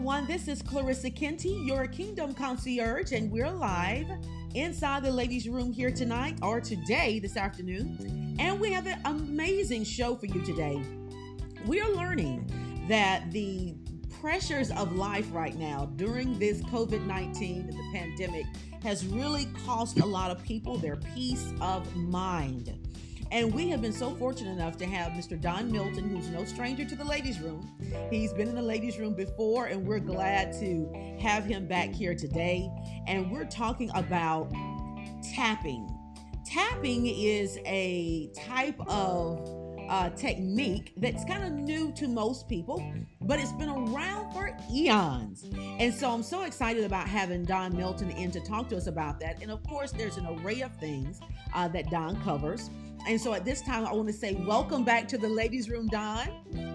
everyone. This is Clarissa Kenty, your Kingdom Concierge, and we're live inside the ladies' room here tonight, or today, this afternoon. And we have an amazing show for you today. We are learning that the pressures of life right now during this COVID-19 and the pandemic has really cost a lot of people their peace of mind. And we have been so fortunate enough to have Mr. Don Milton, who's no stranger to the ladies' room. He's been in the ladies' room before, and we're glad to have him back here today. And we're talking about tapping. Tapping is a type of technique that's kind of new to most people, but it's been around for eons. And so I'm so excited about having Don Milton in to talk to us about that. And of course, there's an array of things that Don covers. And so at this time, I want to say welcome back to the ladies' room, Don.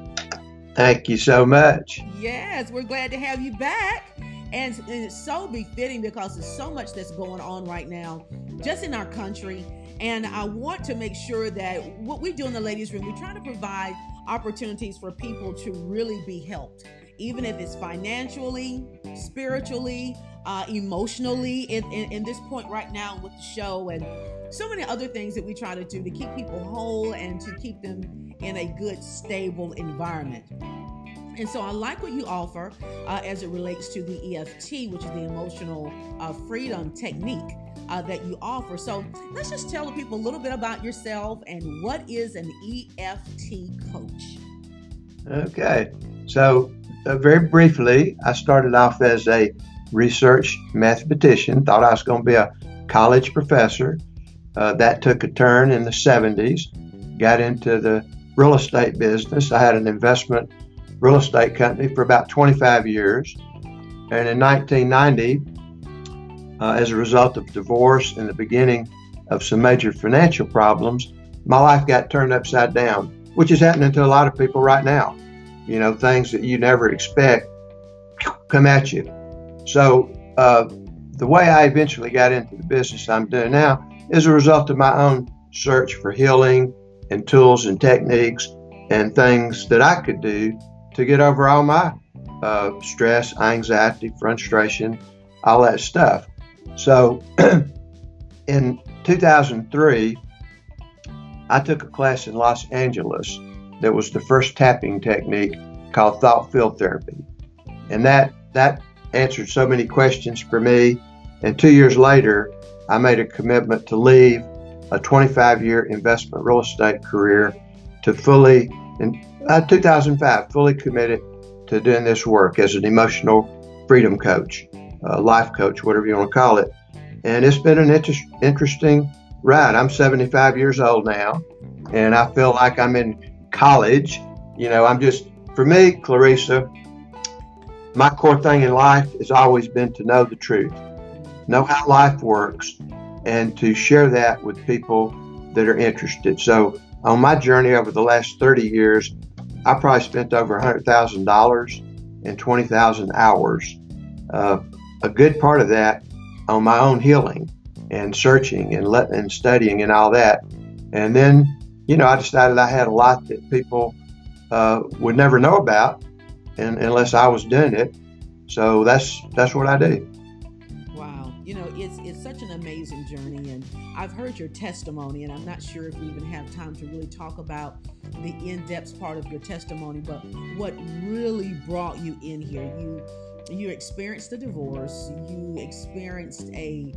Thank you so much. Yes, we're glad to have you back. And it's so befitting because there's so much that's going on right now just in our country. And I want to make sure that what we do in the ladies' room, we try to provide opportunities for people to really be helped, even if it's financially, spiritually, emotionally in this point right now with the show and so many other things that we try to do to keep people whole and to keep them in a good, stable environment. And so I like what you offer as it relates to the EFT, which is the emotional freedom technique that you offer. So let's just tell the people a little bit about yourself and what is an EFT coach? Okay. So very briefly, I started off as a research mathematician, thought I was going to be a college professor. That took a turn in the 70s, got into the real estate business. I had an investment real estate company for about 25 years. And in 1990, as a result of divorce and the beginning of some major financial problems, my life got turned upside down, which is happening to a lot of people right now. You know, things that you never expect come at you. So the way I eventually got into the business I'm doing now is a result of my own search for healing and tools and techniques and things that I could do to get over all my stress, anxiety, frustration, all that stuff. So in 2003, I took a class in Los Angeles that was the first tapping technique called thought field therapy. And that answered so many questions for me. And 2 years later, I made a commitment to leave a 25-year investment real estate career to fully, in 2005, fully committed to doing this work as an emotional freedom coach, life coach, whatever you want to call it. And it's been an interesting ride. I'm 75 years old now, and I feel like I'm in college. You know, for me, Clarissa, my core thing in life has always been to know the truth, know how life works, and to share that with people that are interested. So on my journey over the last 30 years, I probably spent over $100,000 and 20,000 hours. A good part of that on my own healing and searching and studying and all that. And then, you know, I decided I had a lot that people would never know about unless I was doing it. So that's what I do. Wow. You know, it's such an amazing journey, and I've heard your testimony, and I'm not sure if we even have time to really talk about the in-depth part of your testimony, but what really brought you in here, you experienced a divorce, you experienced a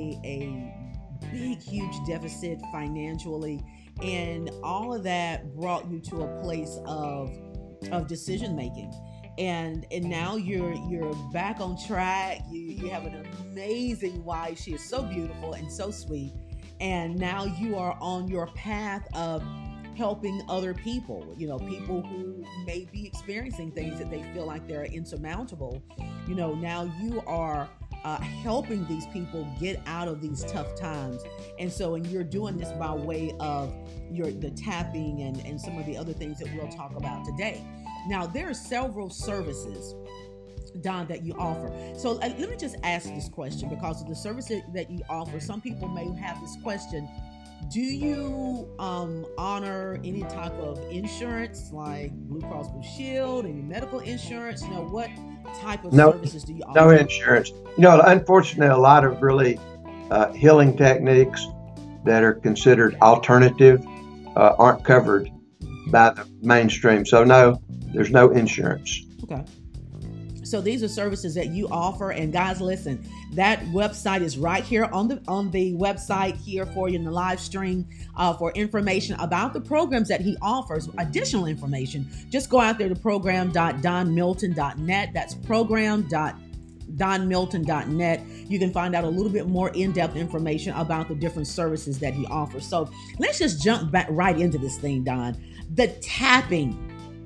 big, huge deficit financially, and all of that brought you to a place of decision making. And now you're back on track. You have an amazing wife. She is so beautiful and so sweet. And now you are on your path of helping other people, you know, people who may be experiencing things that they feel like they're insurmountable. You know, now you are helping these people get out of these tough times. And you're doing this by way of the tapping and some of the other things that we'll talk about today. Now, there are several services, Don, that you offer. So let me just ask this question, because of the service that you offer. Some people may have this question: Do you honor any type of insurance like Blue Cross Blue Shield, any medical insurance? What type of No, services do you no offer? insurance. Unfortunately, a lot of really healing techniques that are considered alternative aren't covered by the mainstream. So no, there's no insurance. Okay. So these are services that you offer, and guys, listen, that website is right here on the website here for you in the live stream for information about the programs that he offers. Additional information, just go out there to program.donmilton.net. That's program.donmilton.net. You can find out a little bit more in-depth information about the different services that he offers. So let's just jump back right into this thing, Don. The tapping.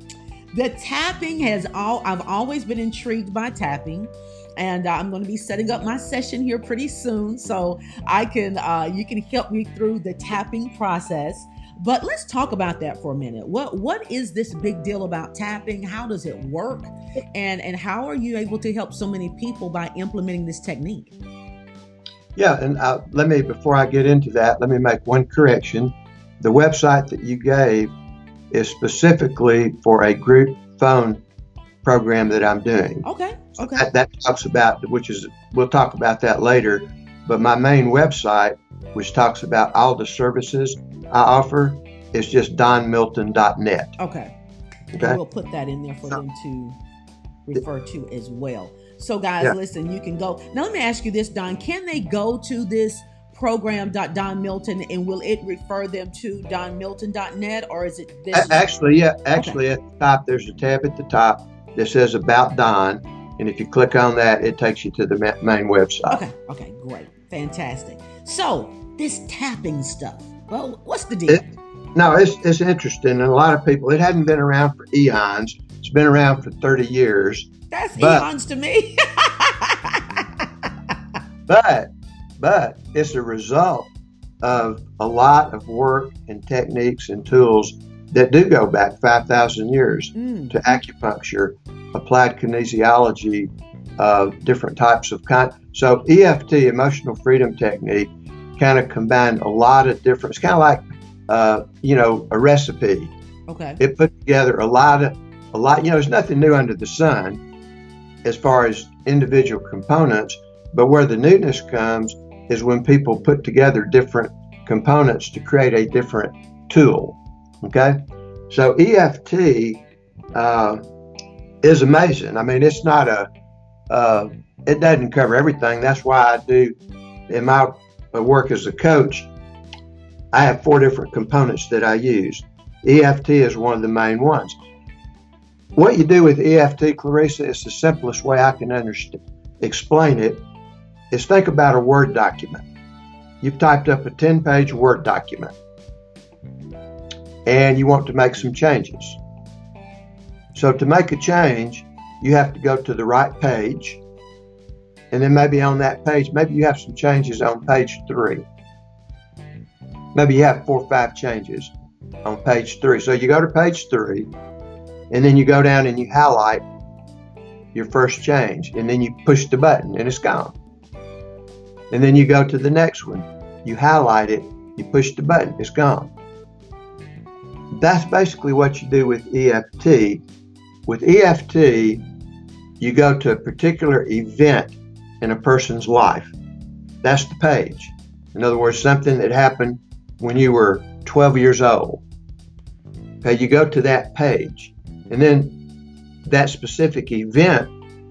I've always been intrigued by tapping, and I'm going to be setting up my session here pretty soon, so you can help me through the tapping process. But let's talk about that for a minute. What is this big deal about tapping? How does it work? And how are you able to help so many people by implementing this technique? Yeah, and before I get into that, let me make one correction. The website that you gave is specifically for a group phone program that I'm doing. Okay. That talks about, we'll talk about that later, but my main website, which talks about all the services I offer, is just donmilton.net. Okay. And we'll put that in there for them to refer to as well. So guys, Listen, you can go. Now let me ask you this, Don, can they go to this program.donmilton and will it refer them to donmilton.net, or is it this? Actually, at the top, there's a tab at the top that says About Don, and if you click on that, it takes you to the main website. Okay, great, fantastic. So this tapping stuff, well, what's the deal? It's interesting, and a lot of people, it hadn't been around for eons. It's been around for 30 years. That's eons to me. But it's a result of a lot of work and techniques and tools that do go back 5,000 years to acupuncture, applied kinesiology, different types of So EFT, Emotional Freedom Technique, kind of combined a lot of different. It's kind of like a recipe. Okay. It put together a lot. There's nothing new under the sun as far as individual components, but where the newness comes is when people put together different components to create a different tool. Okay, so EFT is amazing. I mean, it's not it doesn't cover everything. That's why I do in my work as a coach, I have 4 different components that I use. EFT is one of the main ones. What you do with EFT, Clarissa, is the simplest way I can explain it, is think about a Word document. You've typed up a 10-page Word document, and you want to make some changes. So to make a change, you have to go to the right page, and then maybe on that page, maybe you have some changes on page 3. Maybe you have 4 or 5 changes on page 3. So you go to page 3, and then you go down and you highlight your first change, and then you push the button, and it's gone. And then you go to the next one, you highlight it, you push the button, it's gone. That's basically what you do with EFT. With EFT, you go to a particular event in a person's life. That's the page. In other words, something that happened when you were 12 years old. Okay, you go to that page, and then that specific event,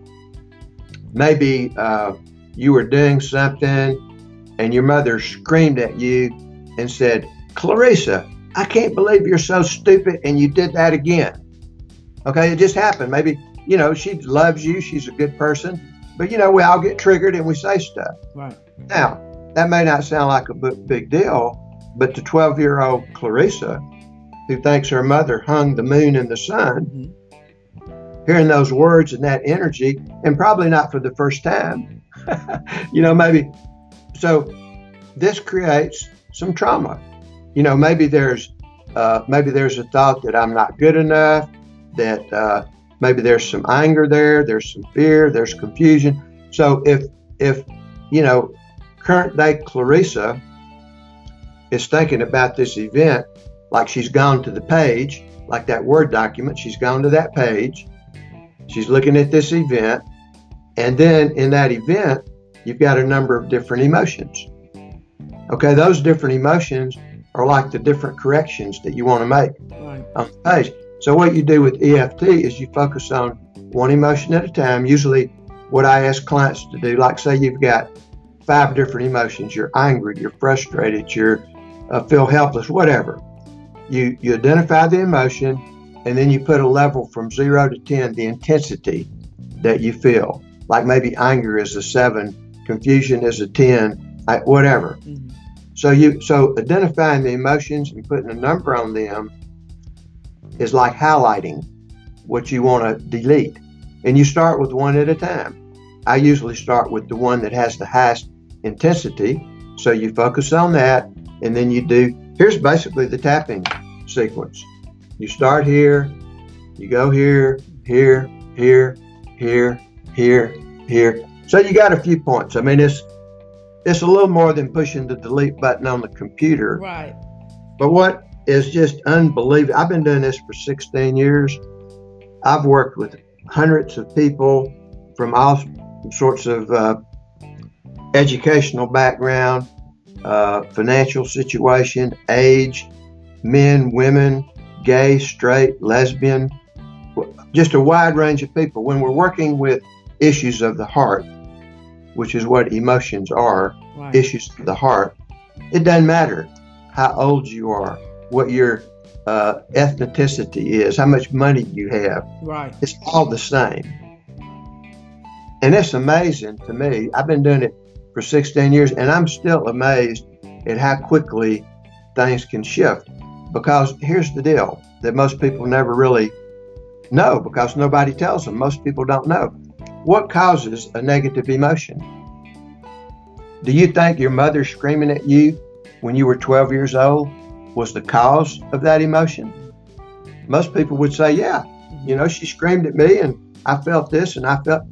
maybe you were doing something and your mother screamed at you and said, "Clarissa, I can't believe you're so stupid and you did that again." Okay, it just happened. Maybe, she loves you, she's a good person, but we all get triggered and we say stuff. Right. Now, that may not sound like a big deal, but to 12-year-old Clarissa, who thinks her mother hung the moon and the sun, hearing those words and that energy, and probably not for the first time, maybe. So this creates some trauma. Maybe there's a thought that I'm not good enough, that maybe there's some anger there's some fear, there's confusion. So if current day Clarissa is thinking about this event like she's gone to the page, like that Word document. She's gone to that page. She's looking at this event. And then in that event, you've got a number of different emotions. Okay, those different emotions are like the different corrections that you want to make on the page. So what you do with EFT is you focus on one emotion at a time. Usually what I ask clients to do, like say you've got 5 different emotions. You're angry, you're frustrated, you're feel helpless, whatever. You identify the emotion, and then you put a level from 0 to 10, the intensity that you feel. Like maybe anger is a 7, confusion is a 10, whatever. Mm-hmm. So identifying the emotions and putting a number on them is like highlighting what you want to delete. And you start with one at a time. I usually start with the one that has the highest intensity. So you focus on that, and then here's basically the tapping sequence. You start here, you go here, here, here, here, here, here. So you got a few points. I mean, it's a little more than pushing the delete button on the computer. Right. But what is just unbelievable, I've been doing this for 16 years. I've worked with hundreds of people from all sorts of educational background, financial situation, age, men, women, gay, straight, lesbian, just a wide range of people. When we're working with issues of the heart, which is what emotions are, right. Issues of the heart, it doesn't matter how old you are, what your ethnicity is, how much money you have. Right. It's all the same. And it's amazing to me. I've been doing it for 16 years, and I'm still amazed at how quickly things can shift. Because here's the deal that most people never really know, because nobody tells them. Most people don't know. What causes a negative emotion? Do you think your mother screaming at you when you were 12 years old was the cause of that emotion? Most people would say, yeah, she screamed at me and I felt this and I felt.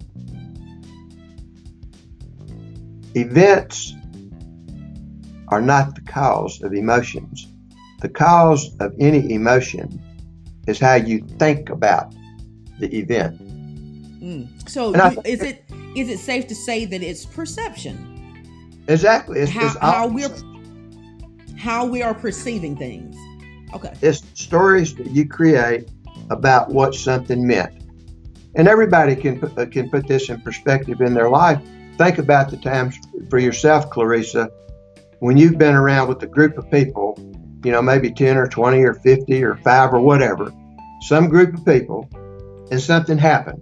Events are not the cause of emotions. The cause of any emotion is how you think about the event. So is it safe to say that it's perception? Exactly. It's how we are perceiving things. Okay. It's stories that you create about what something meant. And everybody can put this in perspective in their life. Think about the times for yourself, Clarissa, when you've been around with a group of people, maybe 10 or 20 or 50 or 5 or whatever, some group of people, and something happened.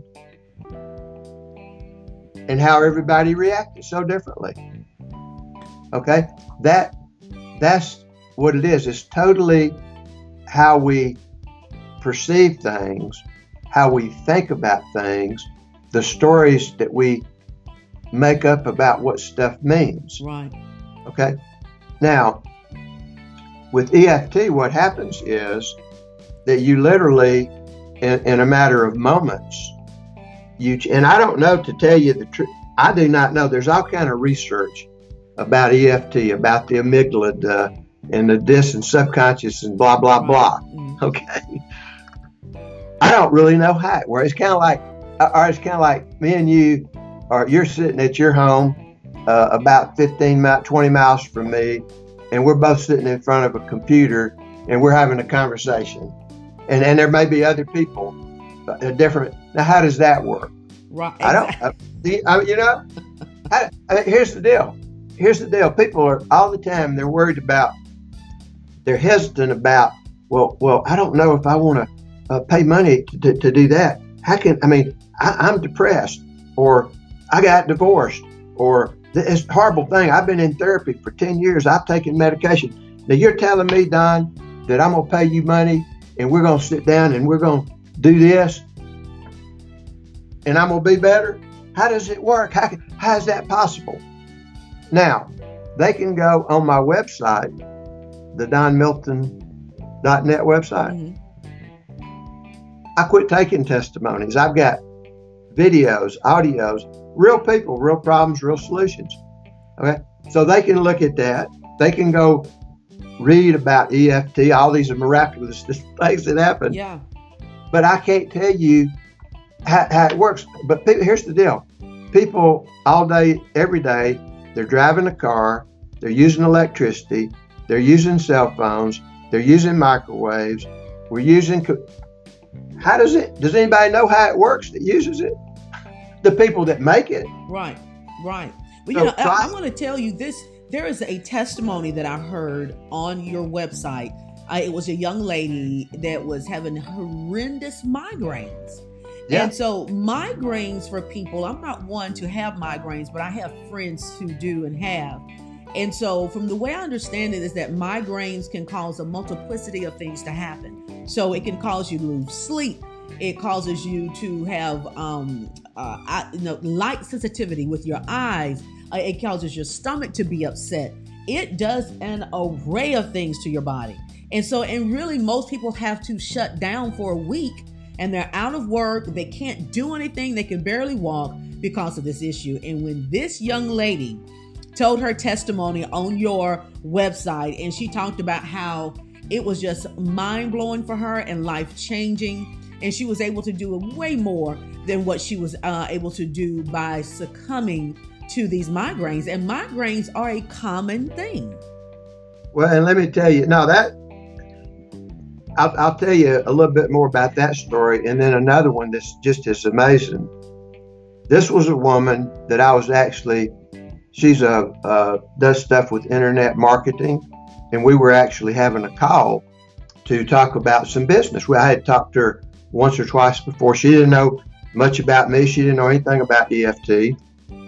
And how everybody reacted so differently. Okay? That's what it is. It's totally how we perceive things, how we think about things, the stories that we make up about what stuff means. Right. Okay? Now, with EFT, what happens is that you literally, in a matter of moments, and I don't know, to tell you the truth, I do not know. There's all kind of research about EFT, about the amygdala and the distant subconscious and blah, blah, blah. Okay. I don't really know how it works. It's kind of like me and you, or you're sitting at your home about 20 miles from me, and we're both sitting in front of a computer and we're having a conversation. And there may be other people different. Now, how does that work? Right. I don't, here's the deal. People are all the time, they're worried about, they're hesitant about, well, I don't know if I want to pay money to do that. I'm depressed, or I got divorced, or it's a horrible thing. I've been in therapy for 10 years. I've taken medication. Now you're telling me, Don, that I'm going to pay you money and we're going to sit down and we're going to do this and I'm going to be better? How does it work? How is that possible? Now, they can go on my website, the DonMilton.net website. Mm-hmm. I quit taking testimonies. I've got videos, audios, real people, real problems, real solutions. Okay? So they can look at that. They can go read about EFT, all these miraculous things that happen. Yeah. But I can't tell you how it works. But here's the deal. People all day, every day, they're driving a car, they're using electricity, they're using cell phones, they're using microwaves, we're using... does anybody know how it works that uses it? The people that make it. Right. Well, I'm going to tell you this. There is a testimony that I heard on your website. It was a young lady that was having horrendous migraines. Yeah. And so migraines for people, I'm not one to have migraines, but I have friends who do and have. And so from the way I understand it is that migraines can cause a multiplicity of things to happen. So it can cause you to lose sleep. It causes you to have light sensitivity with your eyes. It causes your stomach to be upset. It does an array of things to your body. And really most people have to shut down for a week, and they're out of work. They can't do anything. They can barely walk because of this issue. And when this young lady told her testimony on your website, and she talked about how it was just mind-blowing for her and life-changing, and she was able to do way more than what she was able to do by succumbing to these migraines. And migraines are a common thing. Well, and let me tell you, I'll tell you a little bit more about that story, and then another one that's just as amazing. This was a woman that I was actually, she's does stuff with internet marketing, and we were actually having a call to talk about some business. I had talked to her once or twice before. She didn't know much about me. She didn't know anything about EFT.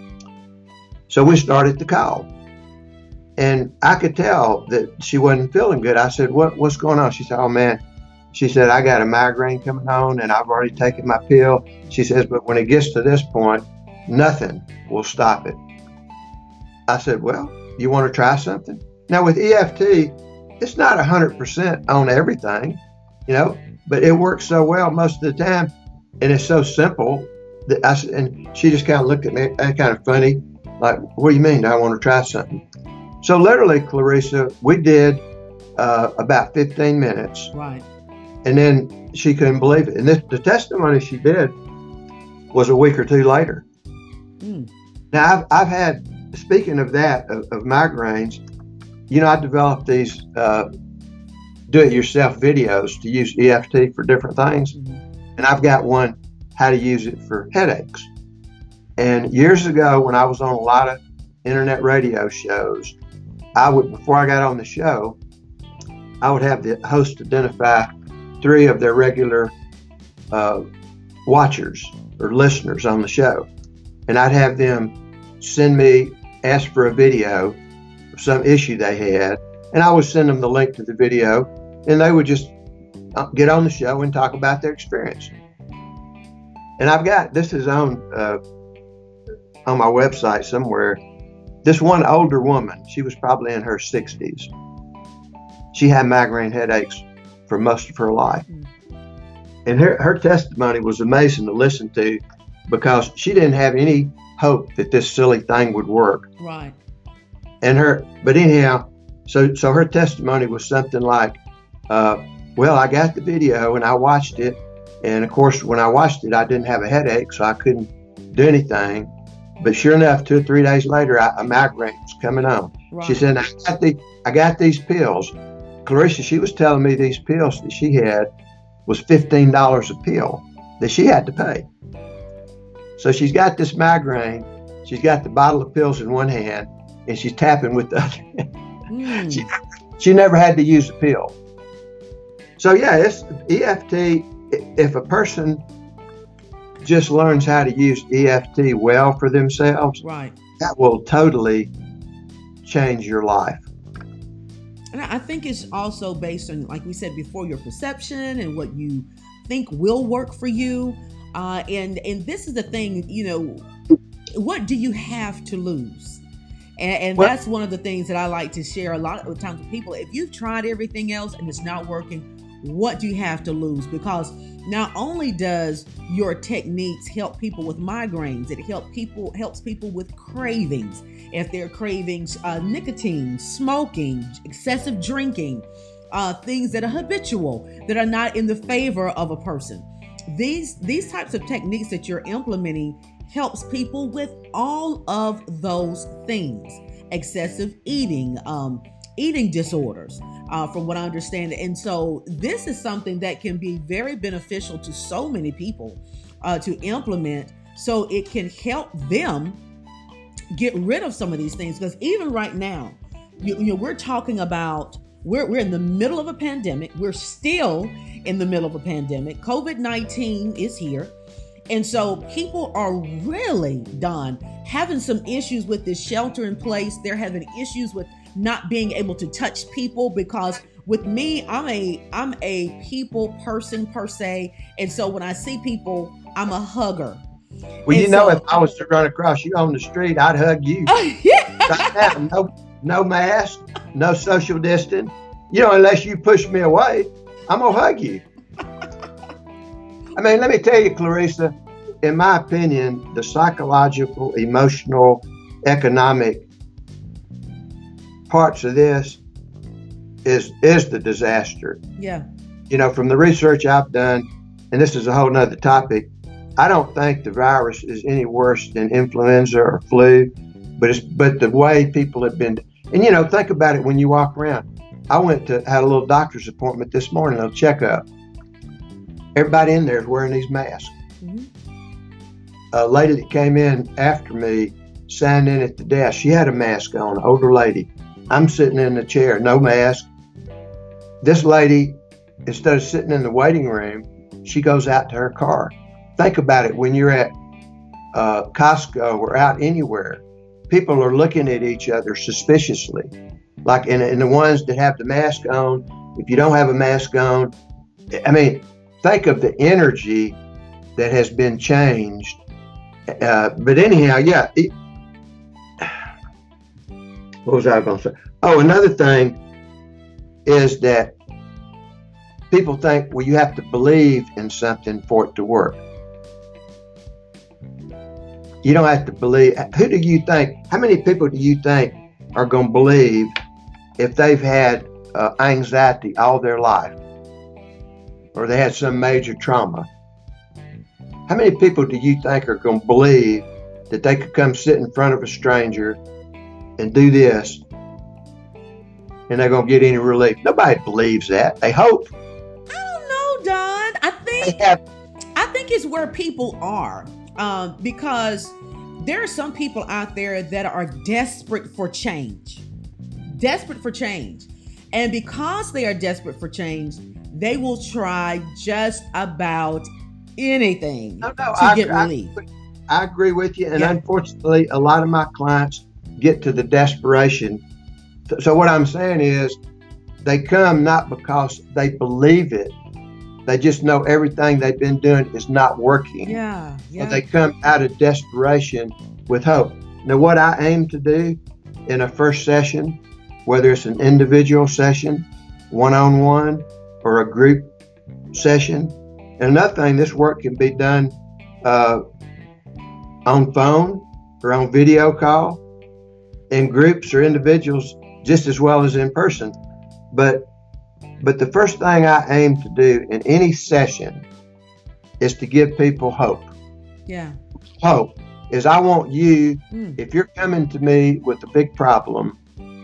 So we started the call. And I could tell that she wasn't feeling good. I said, what's going on? She said, oh man. She said, I got a migraine coming on and I've already taken my pill. She says, but when it gets to this point, nothing will stop it. I said, well, you want to try something? Now with EFT, it's not 100% on everything, but it works so well most of the time. And it's so simple that and she just kind of looked at me kind of funny, like, what do you mean? I want to try something. So literally, Clarissa, we did about 15 minutes. Right. And then she couldn't believe it. And the testimony she did was a week or two later. Mm. Now, I've had, speaking of that, of migraines, I developed these do-it-yourself videos to use EFT for different things. Mm-hmm. And I've got one, how to use it for headaches. And years ago, when I was on a lot of internet radio shows, before I got on the show, I would have the host identify 3 of their regular watchers or listeners on the show. And I'd have them ask for a video of some issue they had, and I would send them the link to the video, and they would just get on the show and talk about their experience. And this is on my website somewhere. This one older woman, she was probably in her 60s. She had migraine headaches for most of her life. And her testimony was amazing to listen to because she didn't have any hope that this silly thing would work. Right. But anyhow, so her testimony was something like, well, I got the video and I watched it. And of course, when I watched it, I didn't have a headache, so I couldn't do anything. But sure enough, 2 or 3 days later, a migraine was coming on. Right. She said, I got these pills. Clarissa, she was telling me these pills that she had was $15 a pill that she had to pay. So she's got this migraine. She's got the bottle of pills in one hand, and she's tapping with the other hand. She never had to use a pill. So yeah, it's EFT. If a person just learns how to use EFT well for themselves, right, that will totally change your life. And I think it's also based on, like we said before, your perception and what you think will work for you. And this is the thing, what do you have to lose? And Well, that's one of the things that I like to share a lot of times with people. If you've tried everything else and it's not working, what do you have to lose? Because not only does your techniques help people with migraines, it helps people with cravings. If they're cravings, nicotine, smoking, excessive drinking, things that are habitual, that are not in the favor of a person. These types of techniques that you're implementing helps people with all of those things. Excessive eating, eating disorders, from what I understand. And so this is something that can be very beneficial to so many people to implement, so it can help them get rid of some of these things. Because even right now, we're talking about, we're in the middle of a pandemic. We're still in the middle of a pandemic. COVID-19 is here. And so people are really done having some issues with this shelter in place. They're having issues with not being able to touch people, because with me, I'm a people person per se. And so when I see people, I'm a hugger. well, And so, if I was to run across you on the street, I'd hug you. yeah. Right now, no mask, no social distance. Unless you push me away, I'm gonna hug you. I mean, let me tell you, Clarissa, in my opinion, the psychological, emotional, economic parts of this is the disaster. Yeah. From the research I've done, and this is a whole nother topic, I don't think the virus is any worse than influenza or flu, but the way people have been, and think about it when you walk around. I had a little doctor's appointment this morning, a little checkup. Everybody in there is wearing these masks. Mm-hmm. A lady that came in after me signed in at the desk. She had a mask on, an older lady. I'm sitting in the chair, no mask. This lady, instead of sitting in the waiting room, she goes out to her car. Think about it, when you're at Costco or out anywhere, people are looking at each other suspiciously. Like in the ones that have the mask on, if you don't have a mask on, I mean, think of the energy that has been changed. But anyhow, yeah. What was I going to say? Oh, another thing is that people think, well, you have to believe in something for it to work. You don't have to believe. Who do you think, how many people do you think are going to believe if they've had anxiety all their life, or they had some major trauma? How many people do you think are going to believe that they could come sit in front of a stranger and do this and they're going to get any relief? Nobody believes that. They hope. I don't know, Don. I think it's where people are, because there are some people out there that are desperate for change. And because they are desperate for change, they will try just about anything to get relief. I agree with you. And Yeah. unfortunately, a lot of my clients get to the desperation. So what I'm saying is, they come not because they believe it. They just know everything they've been doing is not working. Yeah. So they come out of desperation with hope. Now, what I aim to do in a first session, whether it's an individual session, one-on-one, or a group session. And another thing, this work can be done on phone or on video call, in groups or individuals, just as well as in person. But the first thing I aim to do in any session is to give people hope. Yeah. Hope is, I want you, if you're coming to me with a big problem,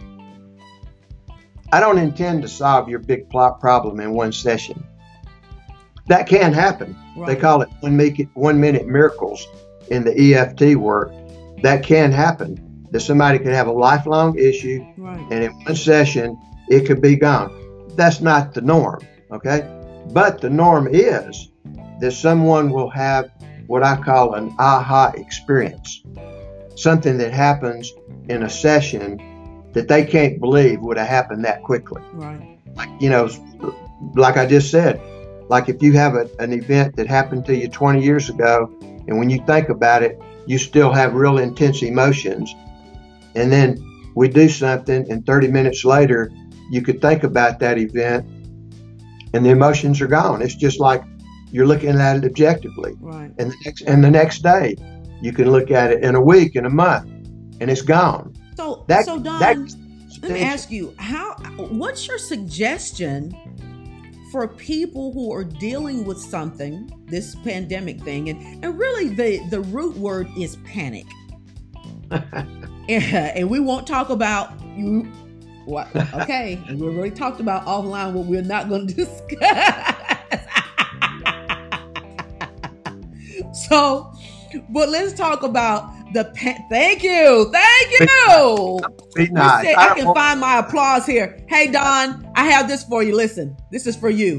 I don't intend to solve your big problem in one session. That can happen. Right. They call it 1 minute miracles in the EFT work. That can happen. That somebody could have a lifelong issue, Right. and in one session, it could be gone. That's not the norm, okay? But the norm is that someone will have what I call an aha experience. Something that happens in a session that they can't believe would have happened that quickly. Right. Like I just said, like if you have an event that happened to you 20 years ago, and when you think about it, you still have real intense emotions. and then we do something, and 30 minutes later, you could think about that event, and the emotions are gone. It's just like you're looking at it objectively. Right. And the next day, you can look at it in a week, in a month, and it's gone. So Don, let me ask you, what's your suggestion for people who are dealing with something, this pandemic thing, and really the root word is panic. And we won't talk about you. What? Okay, we already talked about offline what we're not going to discuss. So, but let's talk about thank you. Be nice. I can find my applause here. Hey, Don, I have this for you. Listen, this is for you.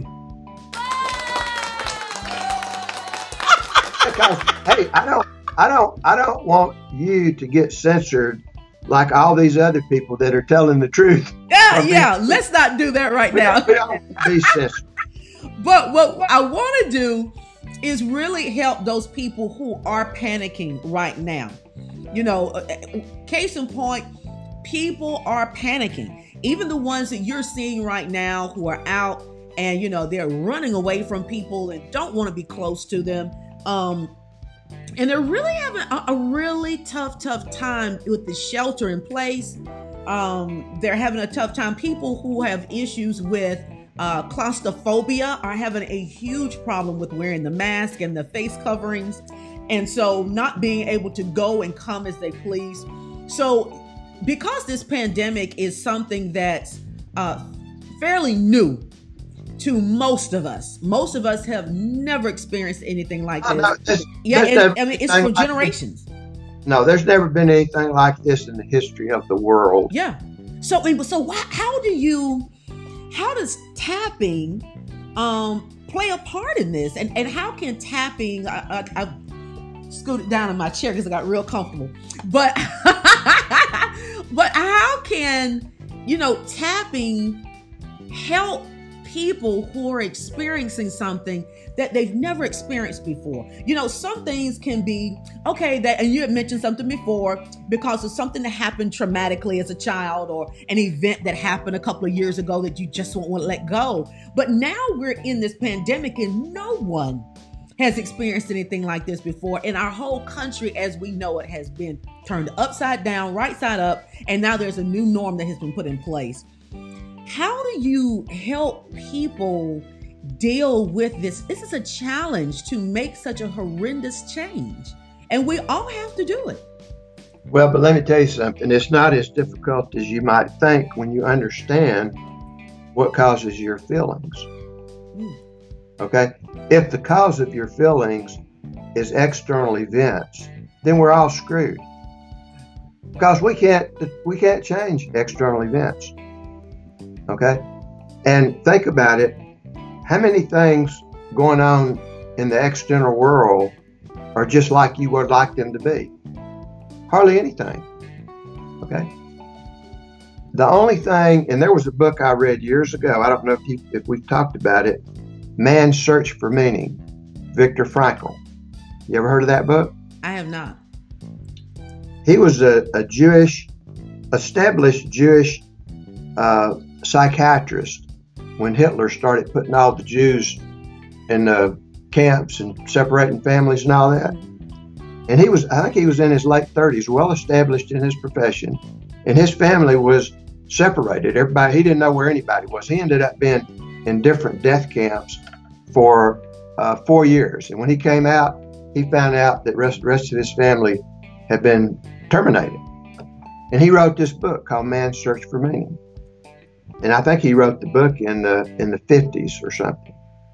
Because, hey, I don't want you to get censored like all these other people that are telling the truth. Yeah. Let's not do that right now. We don't be censored. But what I want to do is really help those people who are panicking right now. You know, case in point, people are panicking. Even the ones that you're seeing right now who are out and, you know, they're running away from people and don't want to be close to them. And they're really having a really tough time with the shelter in place. They're having a tough time. People who have issues with claustrophobia are having a huge problem with wearing the mask and the face coverings. And so not being able to go and come as they please. So because this pandemic is something that's fairly new to most of us have never experienced anything like this. It's for generations. No, there's never been anything like this in the history of the world. Yeah. So how does tapping play a part in this? And how can tapping, I scooted down in my chair because I got real comfortable, but how can, tapping help people who are experiencing something that they've never experienced before? Some things can be okay, and you had mentioned something before because of something that happened traumatically as a child or an event that happened a couple of years ago that you just won't want to let go. But now we're in this pandemic and no one has experienced anything like this before. And our whole country, as we know it, has been turned upside down, right side up. And now there's a new norm that has been put in place. How do you help people deal with this? This is a challenge to make such a horrendous change. And we all have to do it. Well, but let me tell you something. It's not as difficult as you might think when you understand what causes your feelings. Okay? If the cause of your feelings is external events, then we're all screwed. Because we can't change external events. Okay? And think about it. How many things going on in the external world are just like you would like them to be? Hardly anything. Okay? The only thing, and there was a book I read years ago, I don't know if we've talked about it, Man's Search for Meaning, Viktor Frankl. You ever heard of that book? I have not. He was a established Jewish psychiatrist when Hitler started putting all the Jews in the camps and separating families and all that. And I think he was in his late 30s, well established in his profession, and his family was separated. He didn't know where anybody was. He ended up being in different death camps for 4 years. And when he came out, he found out that the rest of his family had been terminated. And he wrote this book called Man's Search for Meaning. And I think he wrote the book in the 50s or something.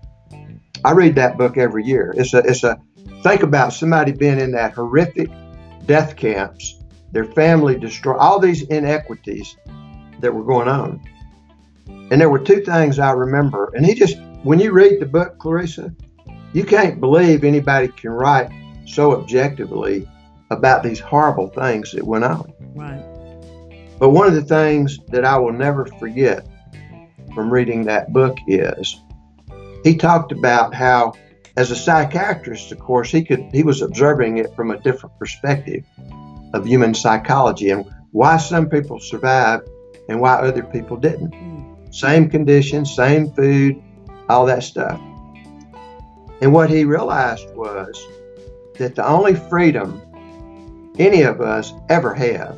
I read that book every year. Think about somebody being in that horrific death camps, their family destroyed, all these inequities that were going on. And there were two things I remember. And when you read the book, Clarissa, you can't believe anybody can write so objectively about these horrible things that went on. Right. But one of the things that I will never forget from reading that book is he talked about how, as a psychiatrist, of course, he was observing it from a different perspective of human psychology. And why some people survived and why other people didn't. Mm. Same conditions, same food, all that stuff. And what he realized was that the only freedom any of us ever have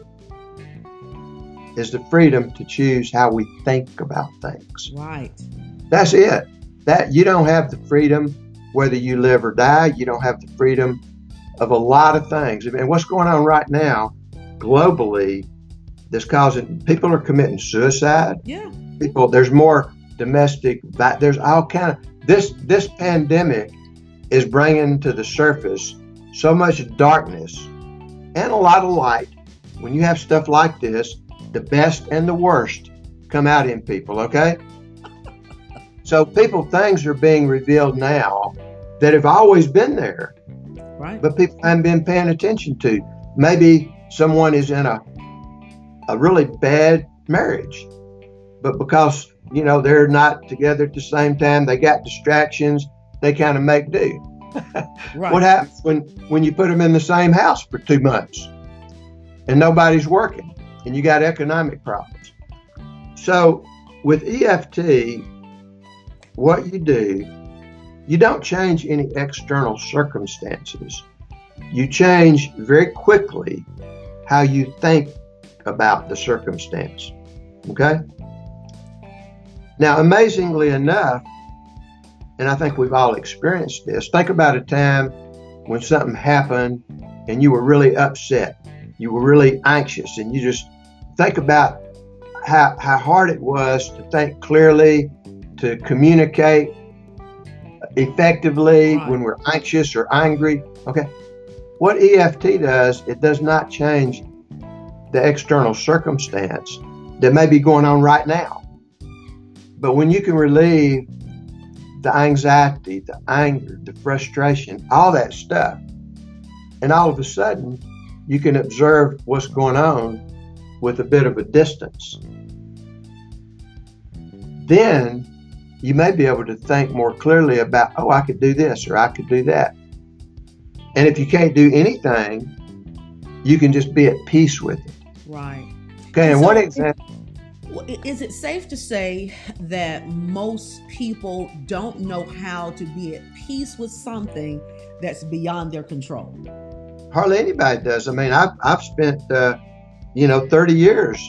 is the freedom to choose how we think about things. Right. That's it. That you don't have the freedom whether you live or die. You don't have the freedom of a lot of things. And what's going on right now globally that's causing people are committing suicide. Yeah. There's more domestic, there's all kind of this pandemic is bringing to the surface so much darkness and a lot of light. When you have stuff like this, the best and the worst come out in people, okay? So things are being revealed now that have always been there, right? But people haven't been paying attention to. Maybe someone is in a really bad marriage, but because, they're not together at the same time, they got distractions, they kind of make do. Right. What happens when you put them in the same house for 2 months and nobody's working and you got economic problems? So with EFT, what you do, you don't change any external circumstances. You change very quickly how you think about the circumstance. Okay? Now, amazingly enough, and I think we've all experienced this, think about a time when something happened and you were really upset. You were really anxious, and you just think about how hard it was to think clearly, to communicate effectively when we're anxious or angry. Okay. What EFT does, it does not change the external circumstance that may be going on right now. But when you can relieve the anxiety, the anger, the frustration, all that stuff, and all of a sudden you can observe what's going on with a bit of a distance, then you may be able to think more clearly about, oh, I could do this or I could do that. And if you can't do anything, you can just be at peace with it. Right. Okay, and one example. Is it safe to say that most people don't know how to be at peace with something that's beyond their control? Hardly anybody does. I mean, I've spent 30 years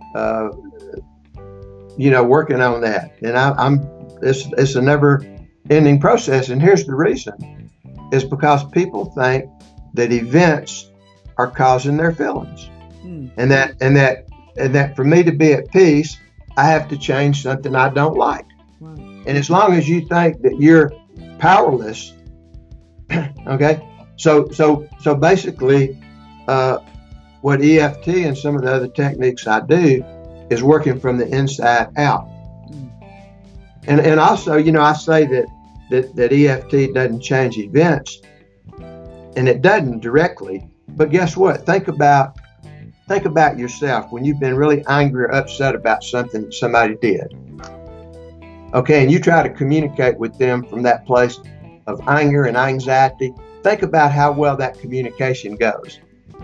working on that, and it's a never-ending process. And here's the reason: is because people think that events are causing their feelings, and that for me to be at peace, I have to change something I don't like. Right. And as long as you think that you're powerless, okay. So basically, what EFT and some of the other techniques I do is working from the inside out. And also, I say that EFT doesn't change events, and it doesn't directly. But guess what? Think about yourself when you've been really angry or upset about something that somebody did. Okay, and you try to communicate with them from that place of anger and anxiety. Think about how well that communication goes,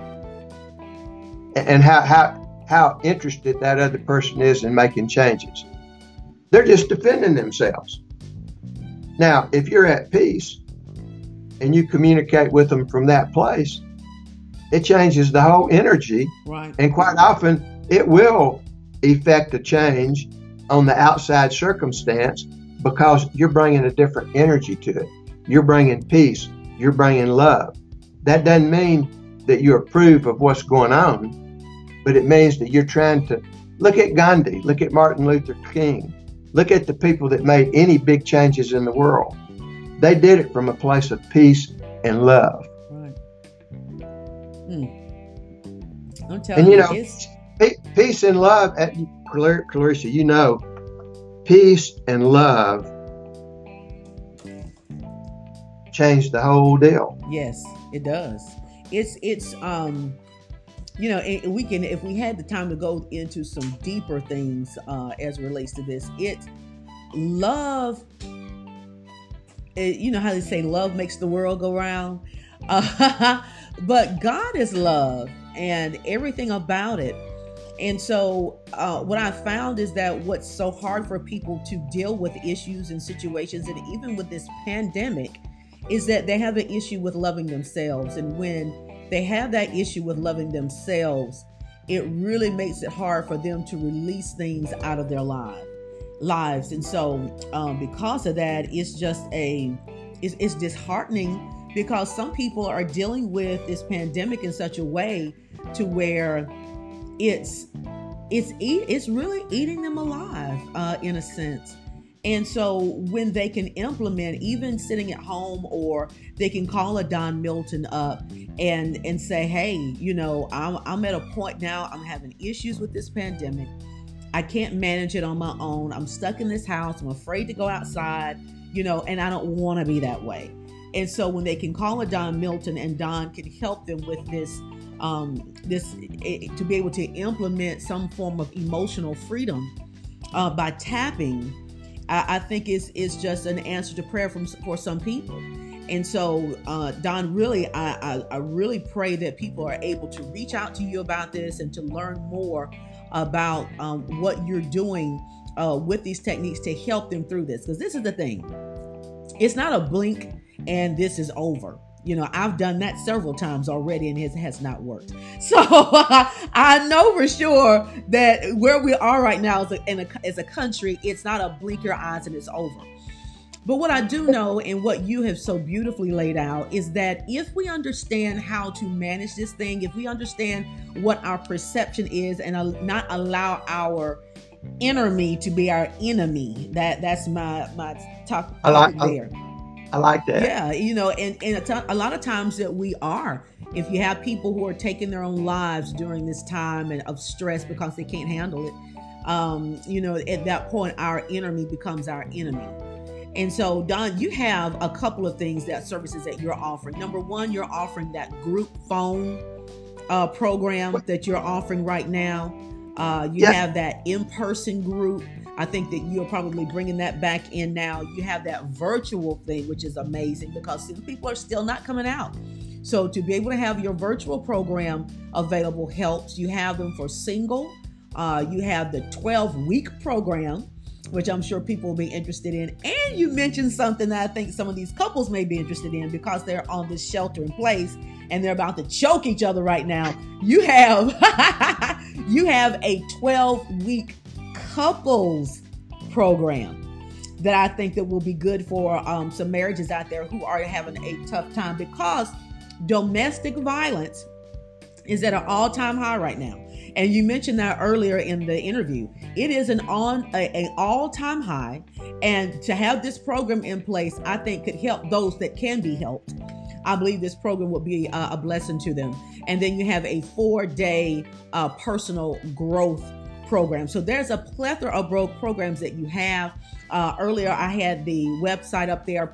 and how interested that other person is in making changes. They're just defending themselves. Now, if you're at peace and you communicate with them from that place, it changes the whole energy. Right. And quite often it will effect a change on the outside circumstance because you're bringing a different energy to it. You're bringing peace. You're bringing love. That doesn't mean that you approve of what's going on, but it means that you're trying to look at Gandhi, look at Martin Luther King, look at the people that made any big changes in the world. They did it from a place of peace and love. Right. I'm telling you, peace and love, Clarissa, peace and love changed the whole deal. Yes, it does. It's we can, if we had the time to go into some deeper things as it relates to this, love. You know how they say love makes the world go round, but God is love, and everything about it And so, what I found is that what's so hard for people to deal with issues and situations, and even with this pandemic, is that they have an issue with loving themselves. And when they have that issue with loving themselves, it really makes it hard for them to release things out of their lives. And so, because of that, it's disheartening, because some people are dealing with this pandemic in such a way to where it's really eating them alive, in a sense. And so when they can implement, even sitting at home, or they can call a Don Milton up and say, hey, I'm at a point now, I'm having issues with this pandemic. I can't manage it on my own. I'm stuck in this house. I'm afraid to go outside, and I don't want to be that way. And so when they can call a Don Milton, and Don can help them with this, to be able to implement some form of emotional freedom by tapping, I think is just an answer to prayer for some people. And so, Don, really, I really pray that people are able to reach out to you about this and to learn more about what you're doing with these techniques to help them through this. Because this is the thing. It's not a blink and this is over. I've done that several times already, and it has not worked. So I know for sure that where we are right now as a country, it's not a blink your eyes and it's over. But what I do know, and what you have so beautifully laid out, is that if we understand how to manage this thing, if we understand what our perception is, and not allow our inner me to be our enemy, that's my topic there. I like that. Yeah, and a lot of times that we are. If you have people who are taking their own lives during this time and of stress because they can't handle it, at that point, our enemy becomes our enemy. And so, Don, you have a couple of services that you're offering. Number one, you're offering that group phone program that you're offering right now. You have that in-person group. I think that you're probably bringing that back in now. You have that virtual thing, which is amazing, because people are still not coming out. So to be able to have your virtual program available helps. You have them for single. You have the 12-week program, which I'm sure people will be interested in. And you mentioned something that I think some of these couples may be interested in, because they're on this shelter in place and they're about to choke each other right now. You have a 12-week couples program that I think that will be good for some marriages out there who are having a tough time, because domestic violence is at an all-time high right now. And you mentioned that earlier in the interview. It is an all-time high, and to have this program in place, I think could help those that can be helped. I believe this program will be a blessing to them. And then you have a 4-day personal growth program. So there's a plethora of programs that you have. Earlier, I had the website up there,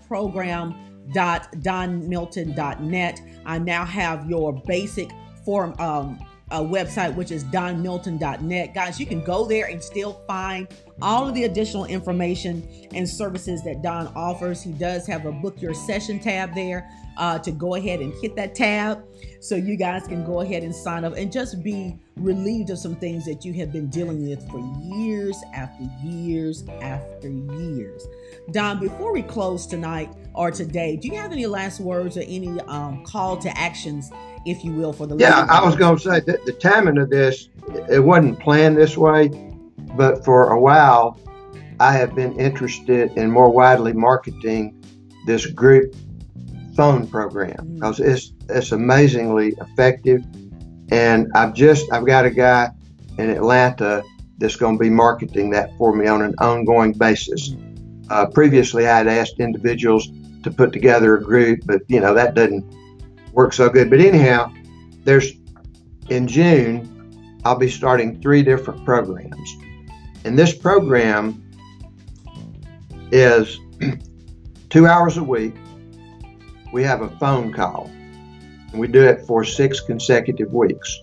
program.donmilton.net. I now have your basic form website, which is donmilton.net. Guys, you can go there and still find all of the additional information and services that Don offers. He does have a book your session tab there to go ahead and hit that tab so you guys can go ahead and sign up and just be relieved of some things that you have been dealing with for years after years after years. Don, before we close tonight or today, do you have any last words or any call to actions, if you will, for the listeners? Yeah, I was going to say that the timing of this, it wasn't planned this way, but for a while, I have been interested in more widely marketing this group phone program, because it's amazingly effective. And I've got a guy in Atlanta that's going to be marketing that for me on an ongoing basis. Previously, I had asked individuals to put together a group, but that doesn't work so good. But anyhow, in June, I'll be starting 3 different programs. And this program is 2 hours a week. We have a phone call, and we do it for 6 consecutive weeks.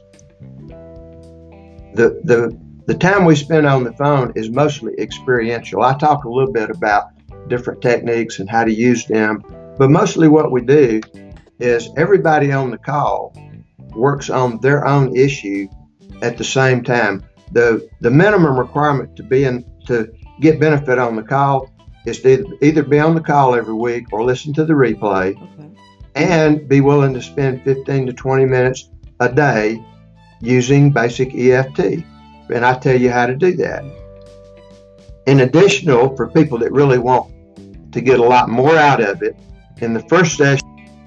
The time we spend on the phone is mostly experiential. I talk a little bit about different techniques and how to use them, but mostly what we do is everybody on the call works on their own issue at the same time. The minimum requirement to get benefit on the call is to either be on the call every week or listen to the replay, and be willing to spend 15 to 20 minutes a day using basic EFT. And I tell you how to do that. In addition, for people that really want to get a lot more out of it, in the first session,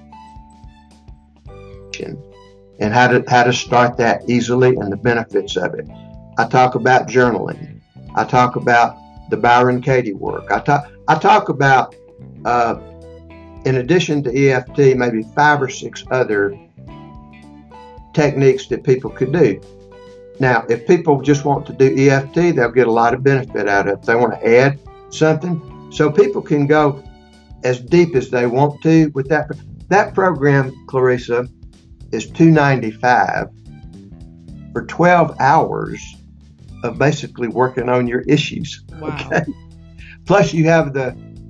and how to start that easily and the benefits of it. I talk about journaling. I talk about the Byron Katie work. I talk about, in addition to EFT, maybe 5 or 6 other techniques that people could do. Now, if people just want to do EFT, they'll get a lot of benefit out of it. If they want to add something, so people can go as deep as they want to with that. That program, Clarissa, is $295 for 12 hours of basically working on your issues. Wow. Okay. Plus you have the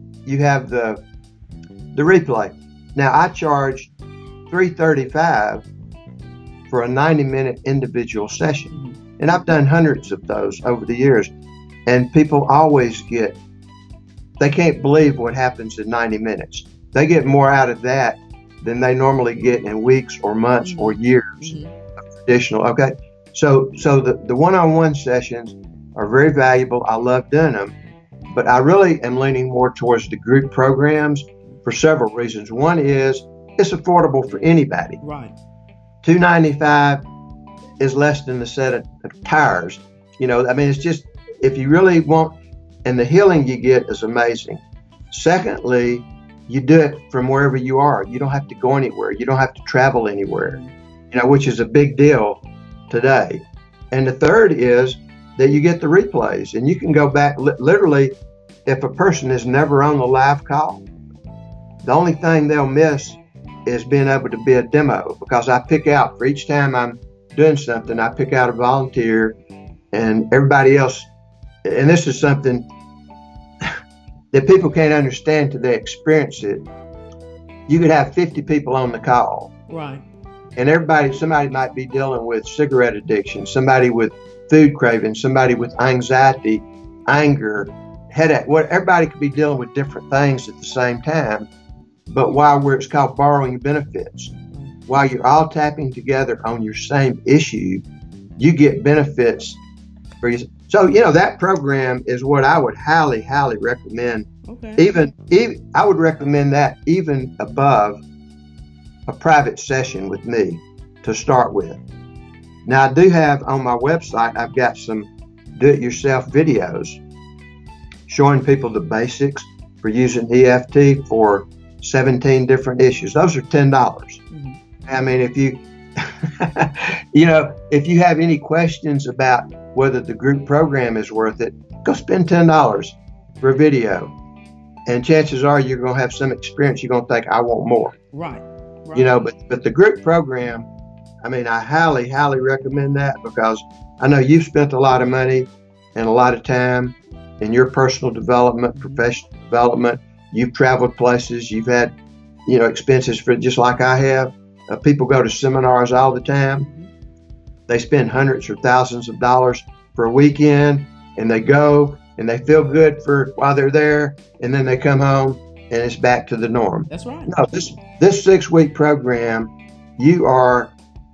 replay. Now I charge $335 for a 90-minute individual session, and I've done hundreds of those over the years, and people always they can't believe what happens in 90 minutes. They get more out of that than they normally get in weeks or months or years of traditional. Okay. So the one-on-one sessions are very valuable. I love doing them, but I really am leaning more towards the group programs for several reasons. One is it's affordable for anybody. Right. $295 is less than the set of tires. I mean, it's just, if you really want, and the healing you get is amazing. Secondly, you do it from wherever you are. You don't have to go anywhere. You don't have to travel anywhere, which is a big deal today. And the third is that you get the replays, and you can go back. Literally, if a person is never on the live call, the only thing they'll miss is being able to be a demo, because I pick out, for each time I'm doing something, I pick out a volunteer, and everybody else, and this is something that people can't understand till they experience it. You could have 50 people on the call. Right. And somebody might be dealing with cigarette addiction, somebody with food craving, somebody with anxiety, anger, headache. Everybody could be dealing with different things at the same time. But it's called borrowing benefits. While you're all tapping together on your same issue, you get benefits for you. So, that program is what I would highly, highly recommend. Okay. Even I would recommend that even above a private session with me to start with. Now, I do have on my website, I've got some do-it-yourself videos showing people the basics for using EFT for 17 different issues. Those are $10. I mean, if you, if you have any questions about whether the group program is worth it, go spend $10 for a video. And chances are you're going to have some experience. You're going to think, I want more. Right. But the group program, I mean, I highly, highly recommend that, because I know you've spent a lot of money and a lot of time in your personal development, professional development. You've traveled places. You've had, expenses for, just like I have. People go to seminars all the time. They spend hundreds or thousands of dollars for a weekend, and they go and they feel good while they're there, and then they come home and it's back to the norm. That's right. No, this 6-week program, you are,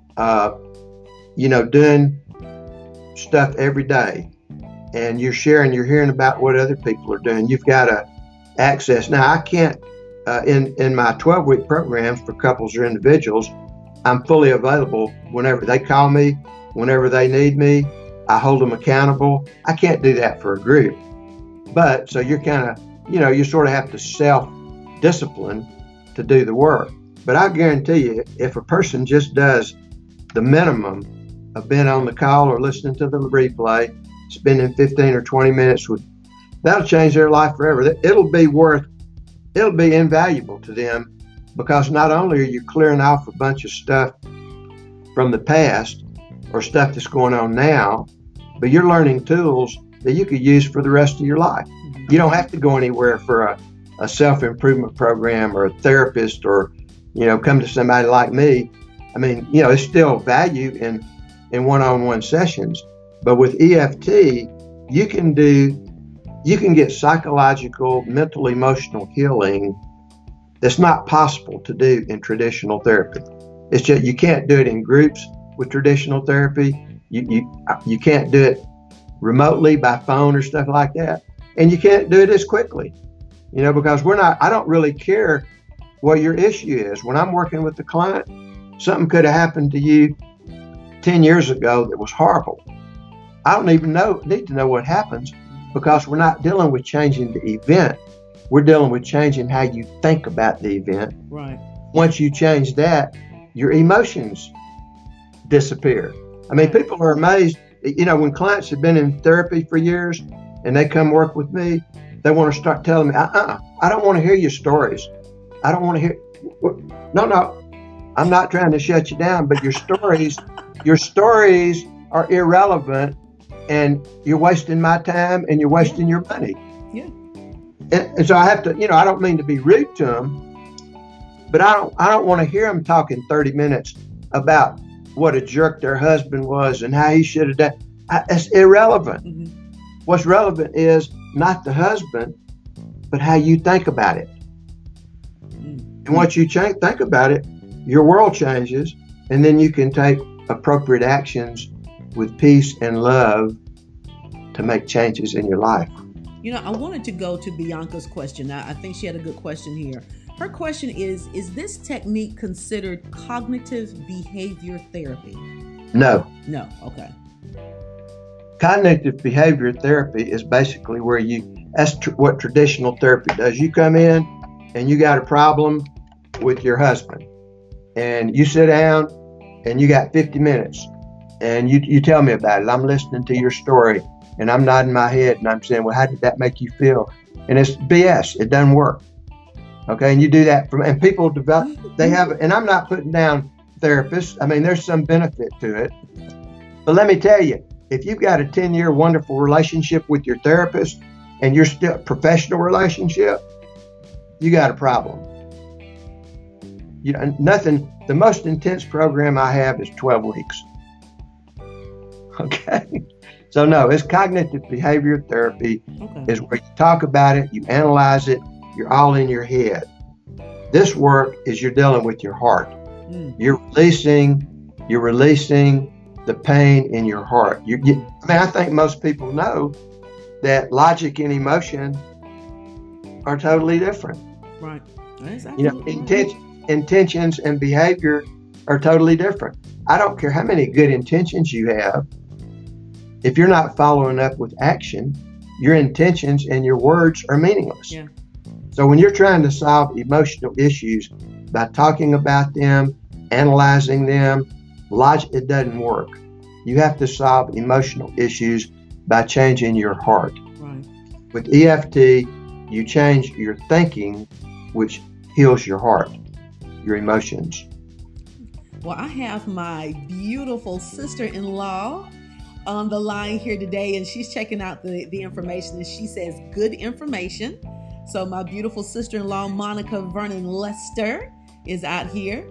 doing stuff every day, and you're hearing about what other people are doing. You've got to access. Now, I can't, in my 12-week programs for couples or individuals, I'm fully available whenever they call me, whenever they need me. I hold them accountable. I can't do that for a group. But so you're kind of, you sort of have to self-discipline to do the work. But I guarantee you, if a person just does the minimum of being on the call or listening to the replay, spending 15 or 20 minutes that'll change their life forever. It'll be invaluable to them, because not only are you clearing off a bunch of stuff from the past or stuff that's going on now, but you're learning tools that you could use for the rest of your life. You don't have to go anywhere for a self-improvement program or a therapist, or, come to somebody like me. I mean, it's still value in one-on-one sessions, But with EFT, you can get psychological, mental, emotional healing that's not possible to do in traditional therapy. It's just you can't do it in groups with traditional therapy. You can't do it remotely by phone or stuff like that. And you can't do it as quickly, because I don't really care what your issue is. When I'm working with the client, something could have happened to you 10 years ago that was horrible. I don't even need to know what happens, because we're not dealing with changing the event. We're dealing with changing how you think about the event. Right. Once you change that, your emotions disappear. I mean, people are amazed. When clients have been in therapy for years and they come work with me, they want to start telling me, I don't want to hear your stories. I don't want to hear. No, I'm not trying to shut you down, but your stories are irrelevant, and you're wasting my time and you're wasting your money. Yeah. And so I have to, I don't mean to be rude to them, but I don't want to hear them talking 30 minutes about what a jerk their husband was and how he should have done. It's irrelevant. Mm-hmm. What's relevant is not the husband, but how you think about it. Mm-hmm. And once you think about it, your world changes, and then you can take appropriate actions with peace and love to make changes in your life. I wanted to go to Bianca's question. I think she had a good question here. Her question is this technique considered cognitive behavior therapy? No. No, okay. Cognitive behavior therapy is basically where that's what traditional therapy does. You come in and you got a problem with your husband, and you sit down and you got 50 minutes and you tell me about it. I'm listening to your story and I'm nodding my head and I'm saying, well, how did that make you feel? And it's BS. It doesn't work. Okay. And you do that and people develop, and I'm not putting down therapists. I mean, there's some benefit to it, but let me tell you, if you've got a 10-year wonderful relationship with your therapist and you're still a professional relationship, you got a problem. The most intense program I have is 12 weeks. Okay. So no, it's cognitive behavior therapy. Okay. Is where you talk about it, you analyze it, you're all in your head. This work is you're dealing with your heart. You're releasing the pain in your heart. I think most people know that logic and emotion are totally different. Right. Intentions and behavior are totally different. I don't care how many good intentions you have. If you're not following up with action, your intentions and your words are meaningless. Yeah. So when you're trying to solve emotional issues by talking about them, analyzing them, logic, it doesn't work. You have to solve emotional issues by changing your heart. Right. With EFT, you change your thinking, which heals your heart, your emotions. Well, I have my beautiful sister-in-law on the line here today, and she's checking out the information, and she says good information. So my beautiful sister-in-law, Monica Vernon Lester, is out here.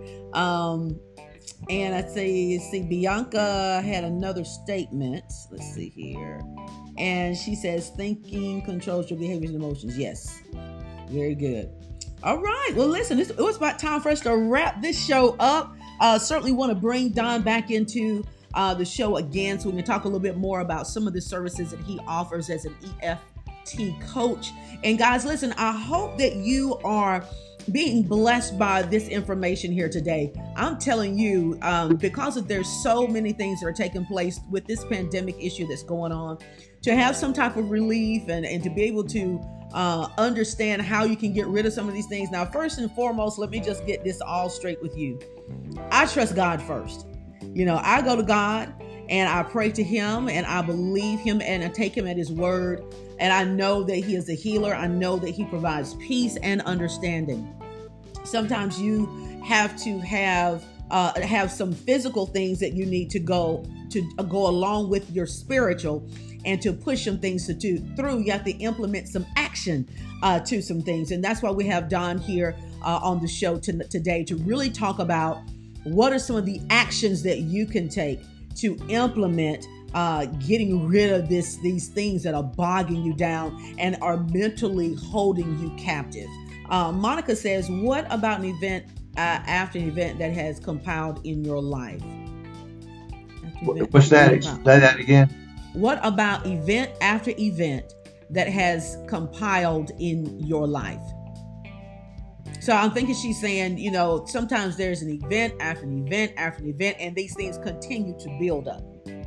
And I see Bianca had another statement. Let's see here. And she says, thinking controls your behaviors and emotions. Yes. Very good. All right. Well, listen, it was about time for us to wrap this show up. Certainly want to bring Don back into the show again so we can talk a little bit more about some of the services that he offers as an EFT coach. And guys, listen, I hope that you are being blessed by this information here today. I'm telling you, because there's so many things that are taking place with this pandemic issue that's going on, to have some type of relief and to be able to understand how you can get rid of some of these things. Now, first and foremost, let me just get this all straight with you. I trust God first. I go to God and I pray to him and I believe him and I take him at his word. And I know that he is a healer. I know that he provides peace and understanding. Sometimes you have to have some physical things that you need to go along with your spiritual, and to push some things through. You have to implement some action to some things. And that's why we have Don here on the show today to really talk about what are some of the actions that you can take to implement getting rid of these things that are bogging you down and are mentally holding you captive. Monica says, what about an event after an event that has compiled in your life? What's that? Say that again. What about event after event that has compiled in your life? So I'm thinking she's saying, sometimes there's an event after an event after an event, and these things continue to build up.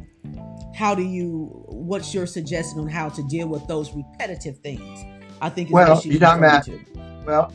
What's your suggestion on how to deal with those repetitive things? I think is what she's referring to. Well,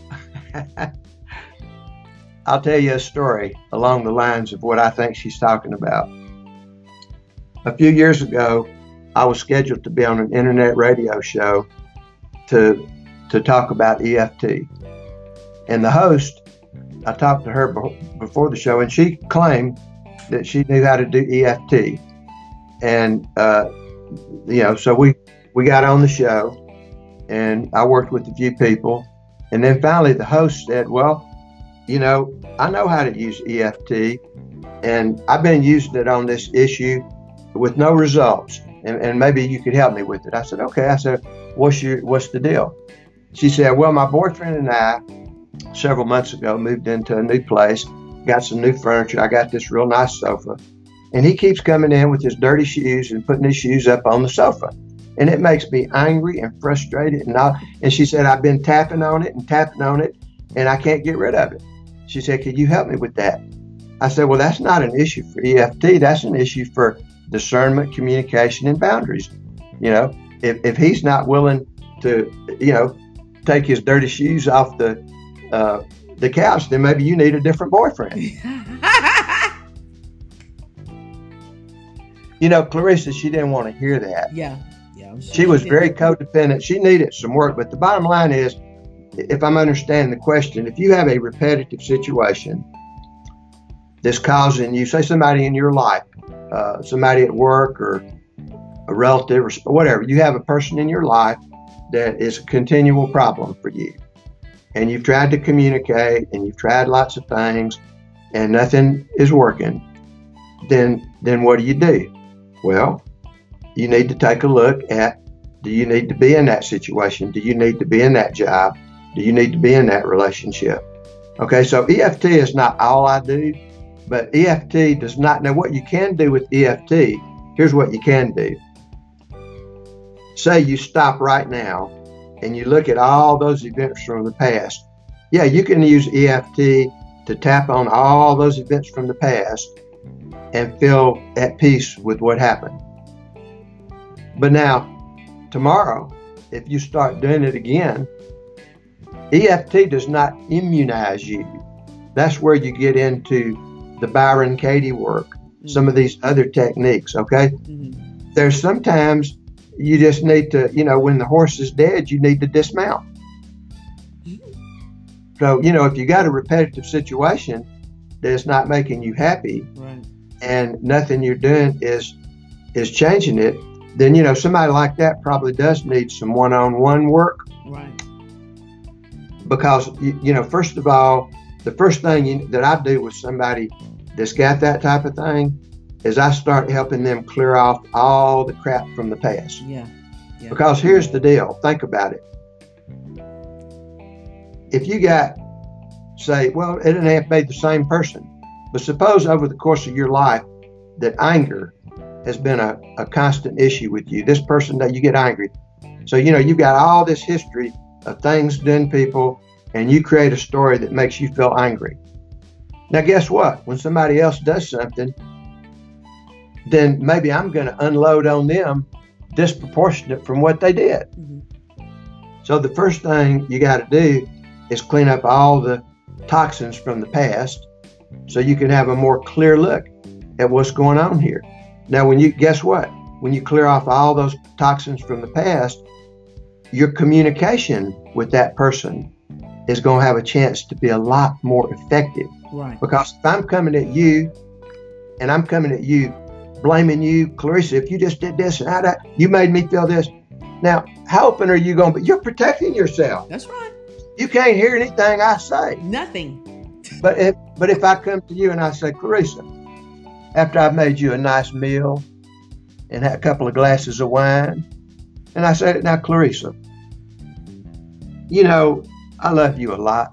I'll tell you a story along the lines of what I think she's talking about. A few years ago, I was scheduled to be on an internet radio show to talk about EFT. And the host, I talked to her before the show, and she claimed that she knew how to do EFT. And, so we got on the show, and I worked with a few people. And then finally the host said, well, I know how to use EFT, and I've been using it on this issue with no results. And maybe you could help me with it. I said, okay. I said, what's the deal? She said, well, my boyfriend and I, several months ago, moved into a new place, got some new furniture. I got this real nice sofa. And he keeps coming in with his dirty shoes and putting his shoes up on the sofa. And it makes me angry and frustrated. And she said, I've been tapping on it, and I can't get rid of it. She said, could you help me with that? I said, well, that's not an issue for EFT. That's an issue for discernment, communication, and boundaries. If he's not willing to, take his dirty shoes off the couch, then maybe you need a different boyfriend. Clarissa, she didn't want to hear that. Yeah. She was very codependent. She needed some work. But the bottom line is, if I'm understanding the question, if you have a repetitive situation that's causing you, say somebody in your life, somebody at work or a relative or whatever, you have a person in your life that is a continual problem for you. And you've tried to communicate and you've tried lots of things and nothing is working. Then what do? Well, you need to take a look at, do you need to be in that situation? Do you need to be in that job? Do you need to be in that relationship? Okay, so EFT is not all I do, but EFT does not. Now, what you can do with EFT, here's what you can do. Say you stop right now and you look at all those events from the past. Yeah, you can use EFT to tap on all those events from the past and feel at peace with what happened. But now, tomorrow, if you start doing it again, EFT does not immunize you. That's where you get into the Byron Katie work, some of these other techniques, okay? Mm-hmm. There's sometimes you just need to, when the horse is dead, you need to dismount. So, if you got a repetitive situation that's not making you happy, right, and nothing you're doing is changing it, then, somebody like that probably does need some one-on-one work. Right. Because, first of all, the first thing that I do with somebody that's got that type of thing is I start helping them clear off all the crap from the past. Yeah. Because here's the deal. Think about it. If you say, well, it didn't have to be the same person, but suppose over the course of your life that anger has been a constant issue with you. This person that you get angry. So, you've got all this history of things done people, and you create a story that makes you feel angry. Now, guess what? When somebody else does something, then maybe I'm going to unload on them disproportionate from what they did. Mm-hmm. So the first thing you got to do is clean up all the toxins from the past so you can have a more clear look at what's going on here. Now, guess what? When you clear off all those toxins from the past, your communication with that person is going to have a chance to be a lot more effective. Right. Because if I'm coming at you and I'm coming at you, blaming you, Clarissa, if you just did this and that, you made me feel this. Now, how open are you going to be? You're protecting yourself. That's right. You can't hear anything I say. Nothing. But if I come to you and I say, Clarissa, after I've made you a nice meal and had a couple of glasses of wine. And I said, now, Clarissa, you know, I love you a lot.